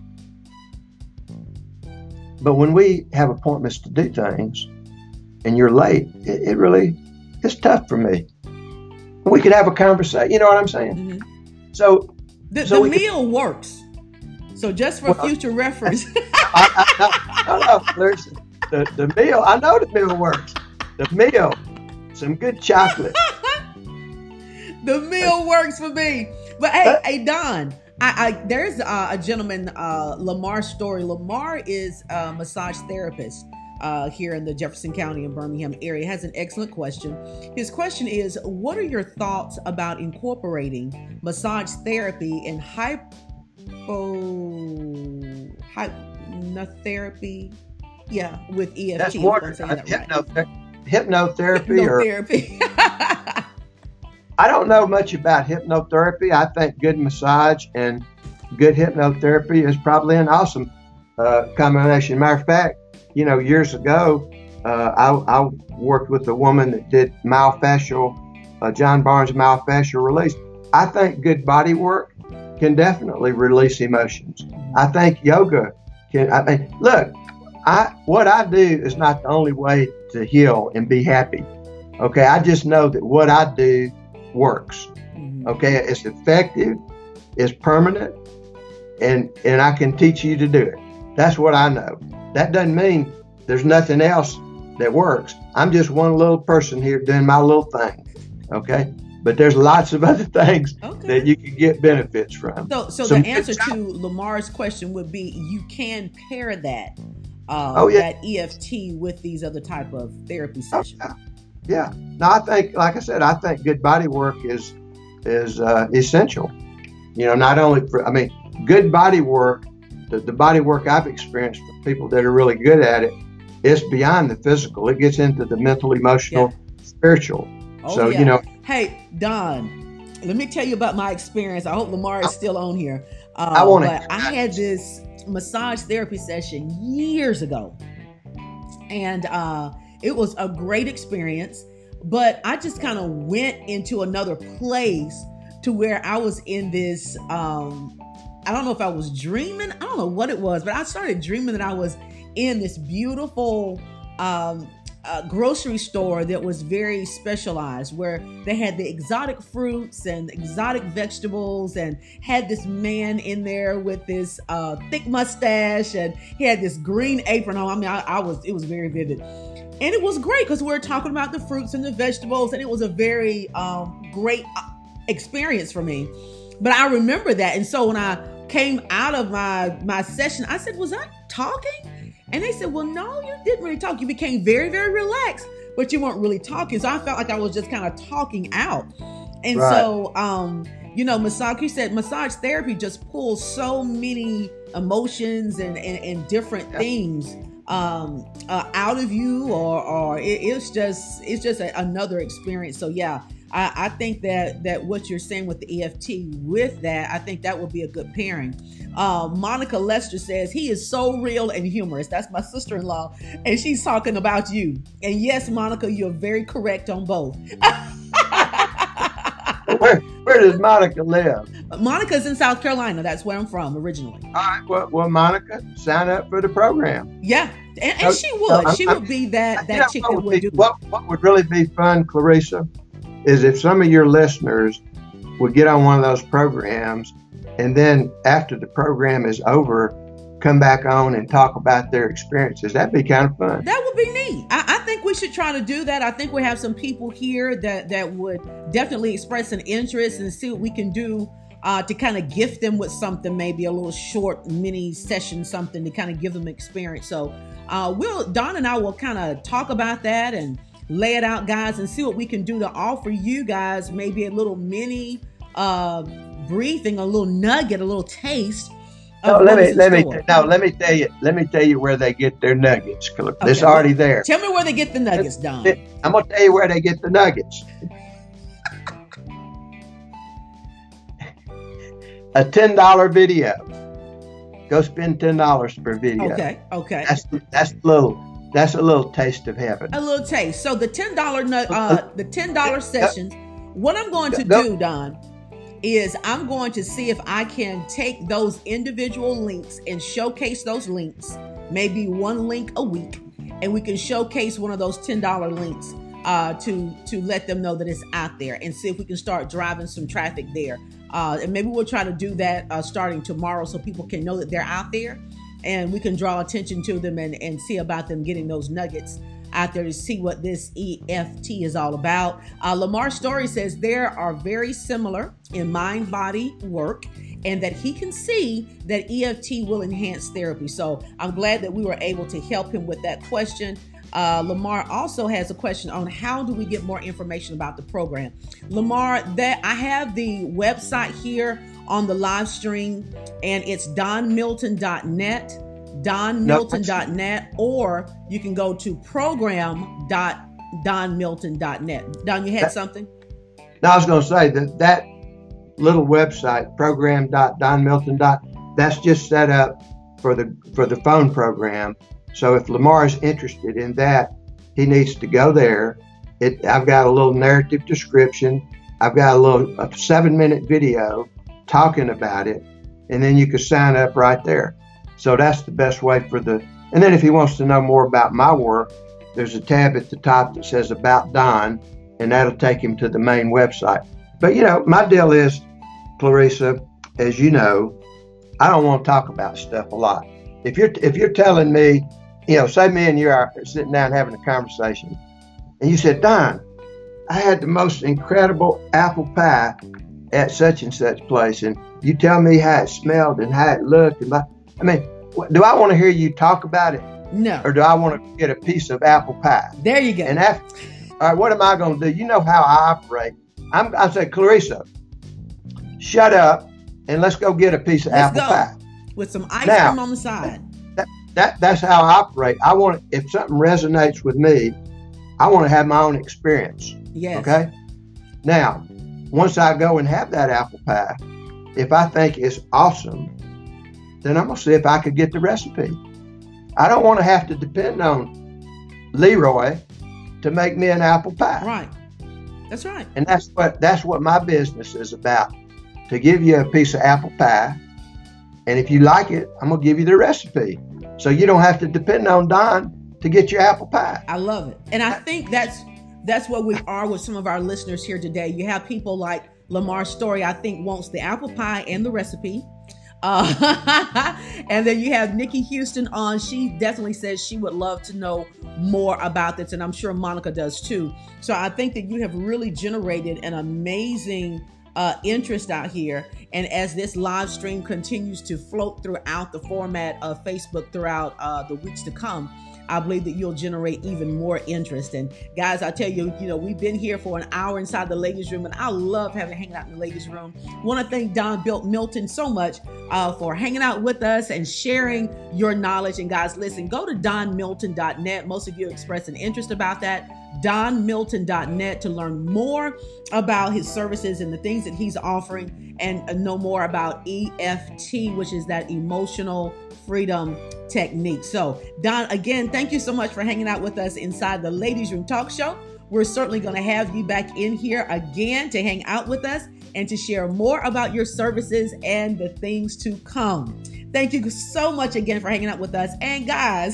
But when we have appointments to do things and you're late, it really, it's tough for me. We could have a conversation. You know what I'm saying? Mm-hmm. So the meal works. So just for future reference. No, Clarissa, the meal, I know the meal works. The meal, some good chocolate. The meal works for me. But hey, Don, there's a gentleman, Lamar Story. Lamar is a massage therapist here in the Jefferson County and Birmingham area. Has an excellent question. His question is, what are your thoughts about incorporating massage therapy in hypnotherapy? Yeah, with EFT. That's more hypnotherapy. I don't know much about hypnotherapy. I think good massage and good hypnotherapy is probably an awesome combination. Matter of fact, you know, years ago, I worked with a woman that did myofascial, John Barnes myofascial release. I think good body work can definitely release emotions. I think yoga can. I mean, look, what I do is not the only way to heal and be happy. Okay, I just know that what I do works. Okay, it's effective, it's permanent, and I can teach you to do it. That's what I know. That doesn't mean there's nothing else that works. I'm just one little person here doing my little thing. Okay, but there's lots of other things that you can get benefits from. So the answer to Lamar's question would be you can pair that that EFT with these other type of therapy sessions. Yeah. Now, I think, like I said, I think good body work is essential. You know, not only for, I mean, good body work, the body work I've experienced for people that are really good at it, it's beyond the physical. It gets into the mental, emotional, spiritual. You know. Hey, Don, let me tell you about my experience. I hope Lamar is still on here. I had this massage therapy session years ago. And it was a great experience, but I just kind of went into another place to where I was in this, I don't know if I was dreaming. I don't know what it was, but I started dreaming that I was in this beautiful grocery store that was very specialized, where they had the exotic fruits and exotic vegetables, and had this man in there with this thick mustache, and he had this green apron on. I mean, it was very vivid. And it was great because we were talking about the fruits and the vegetables, and it was a very great experience for me. But I remember that. And so when I came out of my session, I said, was I talking? And they said, well, no, you didn't really talk. You became very, very relaxed, but you weren't really talking. So I felt like I was just kind of talking out. And so, you know, massage therapy just pulls so many emotions and different things out of you, or it's just another experience. So yeah, I think that what you're saying with the EFT with that, I think that would be a good pairing. Monica Lester says he is so real and humorous. That's my sister-in-law, and she's talking about you. And yes, Monica, you're very correct on both. Where does Monica live? Monica's in South Carolina. That's where I'm from originally. All right. Well, Monica, sign up for the program. Yeah, and she would. She would be that chick that would do. What would really be fun, Clarissa, is if some of your listeners would get on one of those programs, and then after the program is over, come back on and talk about their experiences. That'd be kind of fun. That would be neat. I think we should try to do that. I think we have some people here that would definitely express an interest and see what we can do to kind of gift them with something, maybe a little short mini session, something to kind of give them experience. So Don and I will kind of talk about that and lay it out, guys, and see what we can do to offer you guys maybe a little mini briefing, a little nugget, a little taste. Let me tell you where they get their nuggets. It's already there. Tell me where they get the nuggets, Don. I'm gonna tell you where they get the nuggets. A $10 video. Go spend $10 per video. Okay. That's little. that's a little taste of heaven. A little taste. So the $10 sessions. What I'm going to do, Don, is I'm going to see if I can take those individual links and showcase those links, maybe one link a week, and we can showcase one of those $10 links to let them know that it's out there, and see if we can start driving some traffic there. And maybe we'll try to do that starting tomorrow, so people can know that they're out there, and we can draw attention to them and see about them getting those nuggets out there to see what this EFT is all about. Lamar Story says there are very similar in mind-body work, and that he can see that EFT will enhance therapy. So I'm glad that we were able to help him with that question. Lamar also has a question on how do we get more information about the program. Lamar, that I have the website here on the live stream, and it's donmilton.net. donmilton.net, or you can go to program.donmilton.net. Don, you had something? No, I was going to say that little website, program.donmilton.net, that's just set up for the phone program. So if Lamar is interested in that, he needs to go there. I've got a little narrative description. I've got a 7-minute video talking about it, and then you can sign up right there. So that's the best way and then if he wants to know more about my work, there's a tab at the top that says About Don, and that'll take him to the main website. But, my deal is, Clarissa, as you know, I don't want to talk about stuff a lot. If you're telling me, say me and you are sitting down having a conversation, and you said, Don, I had the most incredible apple pie at such and such place, and you tell me how it smelled and how it looked, do I want to hear you talk about it? No. Or do I want to get a piece of apple pie? There you go. And all right, what am I going to do? You know how I operate. I say, Clarissa, shut up and let's go get a piece of apple pie with some ice cream on the side. That's how I operate. If something resonates with me, I want to have my own experience. Yes. Okay. Now, once I go and have that apple pie, if I think it's awesome, then I'm going to see if I could get the recipe. I don't want to have to depend on Leroy to make me an apple pie. Right. That's right. And that's what my business is about, to give you a piece of apple pie. And if you like it, I'm going to give you the recipe. So you don't have to depend on Don to get your apple pie. I love it. And I think that's what we are with some of our listeners here today. You have people like Lamar Story, I think, wants the apple pie and the recipe. And then you have Nikki Houston on. She definitely says she would love to know more about this, and I'm sure Monica does too. So I think that you have really generated an amazing interest out here. And as this live stream continues to float throughout the format of Facebook throughout the weeks to come, I believe that you'll generate even more interest. And guys, I tell you, we've been here for an hour inside the ladies' room, and I love hanging out in the ladies' room. Want to thank Don Milton so much for hanging out with us and sharing your knowledge. And guys, listen, go to donmilton.net. Most of you expressed an interest about that. donmilton.net to learn more about his services and the things that he's offering, and know more about EFT, which is that emotional freedom technique. So Don, again, thank you so much for hanging out with us inside the Ladies Room Talk Show. We're certainly going to have you back in here again to hang out with us and to share more about your services and the things to come. Thank you so much again for hanging out with us. And guys,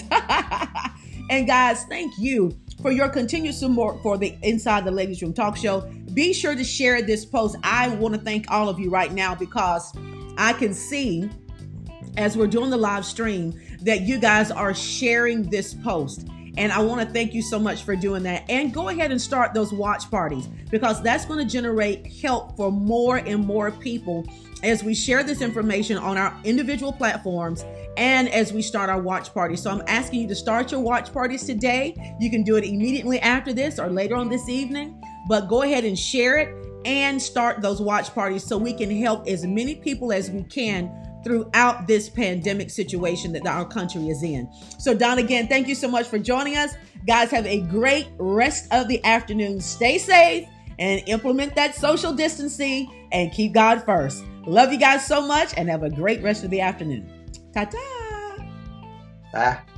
thank you for your continued support for the Inside the Ladies Room Talk Show. Be sure to share this post. I want to thank all of you right now, because I can see as we're doing the live stream that you guys are sharing this post. And I want to thank you so much for doing that. And go ahead and start those watch parties, because that's going to generate help for more and more people as we share this information on our individual platforms and as we start our watch parties. So I'm asking you to start your watch parties today. You can do it immediately after this or later on this evening, but go ahead and share it and start those watch parties so we can help as many people as we can throughout this pandemic situation that our country is in. So Don, again, thank you so much for joining us. Guys, have a great rest of the afternoon. Stay safe and implement that social distancing and keep God first. Love you guys so much, and have a great rest of the afternoon. Ta-ta. Bye.